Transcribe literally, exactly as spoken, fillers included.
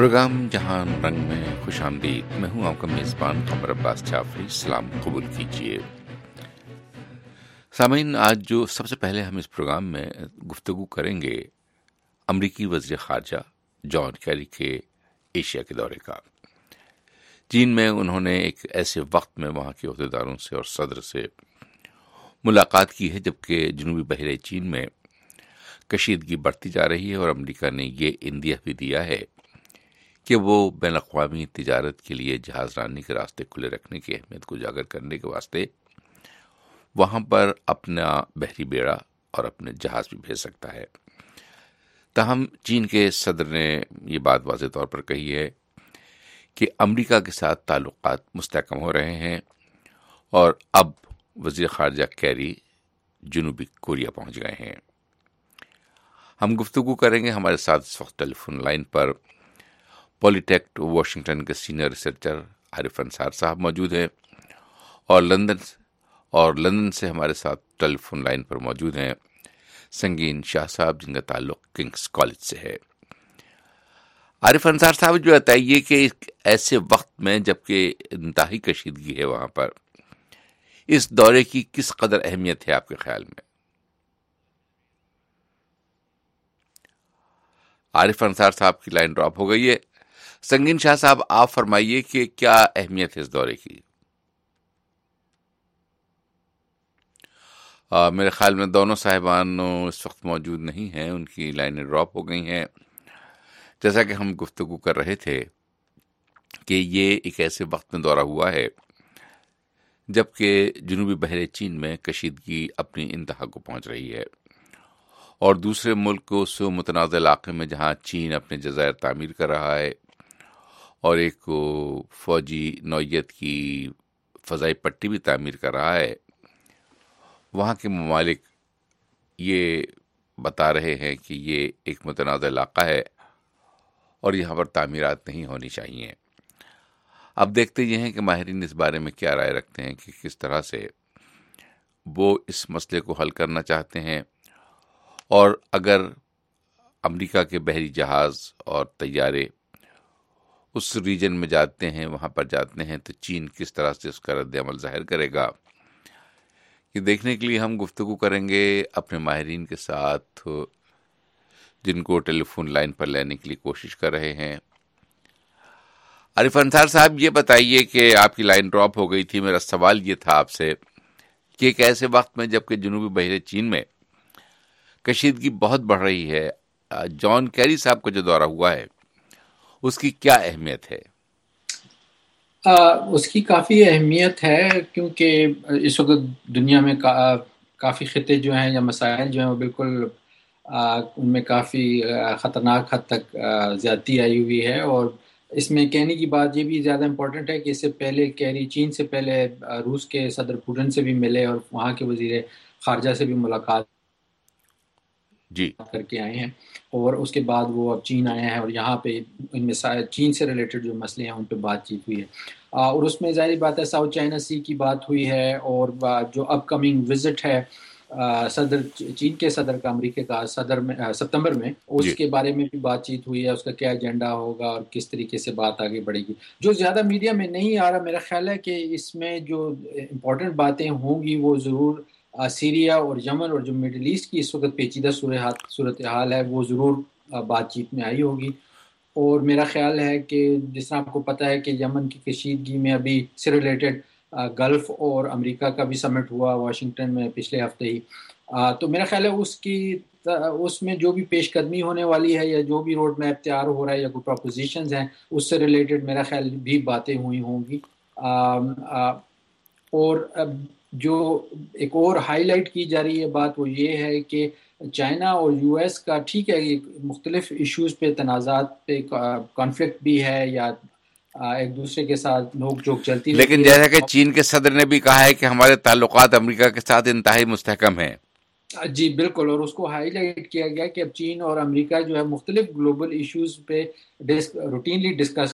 Programme جہان رنگ میں خوش آمدید. میں ہوں آپ کا میزبان قمر عباس جعفری. سلام قبول کیجیے. سامعین، آج جو سب سے پہلے ہم اس پروگرام میں گفتگو کریں گے امریکی وزیر خارجہ جان کیری کے ایشیا کے دورے کا. چین میں انہوں نے ایک ایسے وقت میں وہاں کے عہدیداروں سے اور صدر سے ملاقات کی ہے جبکہ جنوبی بحیرہ چین میں کشیدگی بڑھتی جا رہی ہے، اور امریکہ نے یہ اندیہ بھی دیا ہے کہ وہ بین الاقوامی تجارت کے لیے جہاز رانی کے راستے کھلے رکھنے کی اہمیت کو اجاگر کرنے کے واسطے وہاں پر اپنا بحری بیڑا اور اپنے جہاز بھی بھیج سکتا ہے. تاہم چین کے صدر نے یہ بات واضح طور پر کہی ہے کہ امریکہ کے ساتھ تعلقات مستحکم ہو رہے ہیں، اور اب وزیر خارجہ کیری جنوبی کوریا پہنچ گئے ہیں. ہم گفتگو کریں گے. ہمارے ساتھ اس وقت ٹیلی فون لائن پر پولی ٹیک واشنگٹن کے سینئر ریسرچر عارف انصار صاحب موجود ہیں، اور لندن اور لندن سے ہمارے ساتھ ٹیلی فون لائن پر موجود ہیں سنگین شاہ صاحب، جن کا تعلق کنگس کالج سے ہے. عارف انصار صاحب، جو بتائیے کہ ایسے وقت میں جبکہ انتہائی کشیدگی ہے وہاں پر، اس دورے کی کس قدر اہمیت ہے آپ کے خیال میں؟ عارف انصار صاحب کی لائن ڈراپ ہو گئی ہے. سنگین شاہ صاحب، آپ فرمائیے کہ کیا اہمیت ہے اس دورے کی؟ آ, میرے خیال میں دونوں صاحبان اس وقت موجود نہیں ہیں، ان کی لائنیں ڈراپ ہو گئی ہیں. جیسا کہ ہم گفتگو کر رہے تھے کہ یہ ایک ایسے وقت میں دورہ ہوا ہے جبکہ جنوبی بحیرہ چین میں کشیدگی اپنی انتہا کو پہنچ رہی ہے، اور دوسرے ملک کو اس متنازع علاقے میں جہاں چین اپنے جزائر تعمیر کر رہا ہے اور ایک فوجی نوعیت کی فضائی پٹی بھی تعمیر کر رہا ہے، وہاں کے ممالک یہ بتا رہے ہیں کہ یہ ایک متنازع علاقہ ہے اور یہاں پر تعمیرات نہیں ہونی چاہیے. اب دیکھتے یہ ہیں کہ ماہرین اس بارے میں کیا رائے رکھتے ہیں کہ کس طرح سے وہ اس مسئلے کو حل کرنا چاہتے ہیں، اور اگر امریکہ کے بحری جہاز اور طیارے اس ریجن میں جاتے ہیں، وہاں پر جاتے ہیں، تو چین کس طرح سے اس کا رد عمل ظاہر کرے گا. یہ دیکھنے کے لیے ہم گفتگو کریں گے اپنے ماہرین کے ساتھ، جن کو ٹیلی فون لائن پر لینے کے لیے کوشش کر رہے ہیں. عارف انصار صاحب، یہ بتائیے کہ آپ کی لائن ڈراپ ہو گئی تھی. میرا سوال یہ تھا آپ سے کہ ایک ایسے وقت میں جبکہ جنوبی بحیرہ چین میں کشیدگی بہت بڑھ رہی ہے، جان کیری صاحب کا جو دورہ ہوا ہے اس کی کیا اہمیت ہے؟ آ, اس کی کافی اہمیت ہے، کیونکہ اس وقت دنیا میں کا, کافی خطے جو ہیں یا مسائل جو ہیں وہ بالکل آ, ان میں کافی آ, خطرناک حد تک آ, زیادتی آئی ہوئی ہے. اور اس میں کہنے کی بات یہ بھی زیادہ امپورٹنٹ ہے کہ اس سے پہلے کیری چین سے پہلے آ, روس کے صدر پوٹن سے بھی ملے اور وہاں کے وزیر خارجہ سے بھی ملاقات جی کر کے آئے ہیں، اور اس کے بعد وہ اب چین آئے ہیں، اور یہاں پہ ان میں چین سے ریلیٹڈ جو مسئلے ہیں ان پہ بات چیت ہوئی ہے. اور اس میں ظاہری بات ہے ساؤتھ چائنا سی کی بات ہوئی ہے، اور جو اپ کمنگ وزٹ ہے صدر چین کے صدر کا امریکہ کا صدر میں ستمبر میں، اس جی کے بارے میں بھی بات چیت ہوئی ہے، اس کا کیا ایجنڈا ہوگا اور کس طریقے سے بات آگے بڑھے گی. جو زیادہ میڈیا میں نہیں آ رہا، میرا خیال ہے کہ اس میں جو امپورٹنٹ باتیں ہوں گی وہ ضرور سیریا اور یمن اور جو مڈل ایسٹ کی اس وقت پیچیدہ صورتحال ہے وہ ضرور بات چیت میں آئی ہوگی. اور میرا خیال ہے کہ جس طرح آپ کو پتہ ہے کہ یمن کی کشیدگی میں ابھی سے ریلیٹڈ گلف اور امریکہ کا بھی سمٹ ہوا واشنگٹن میں پچھلے ہفتے ہی، تو میرا خیال ہے اس کی اس میں جو بھی پیش قدمی ہونے والی ہے یا جو بھی روڈ میپ تیار ہو رہا ہے یا کوئی پروپوزیشنز ہیں اس سے ریلیٹڈ میرا خیال بھی باتیں ہوئی ہوں گی. اور جو ایک اور ہائی لائٹ کی جا رہی ہے بات وہ یہ ہے کہ چائنا اور یو ایس کا ٹھیک ہے مختلف ایشوز پہ تنازعات پہ کانفلکٹ بھی ہے یا ایک دوسرے کے ساتھ نوک جھوک چلتی رہتی ہے، لیکن جیسا کہ چین کے صدر نے بھی کہا ہے کہ ہمارے تعلقات امریکہ کے ساتھ انتہائی مستحکم ہیں. جی بالکل، اور اس کو ہائی لائٹ کیا گیا کہ اب چین اور امریکہ جو ہے مختلف گلوبل ایشوز پہ روٹینلی ڈسکس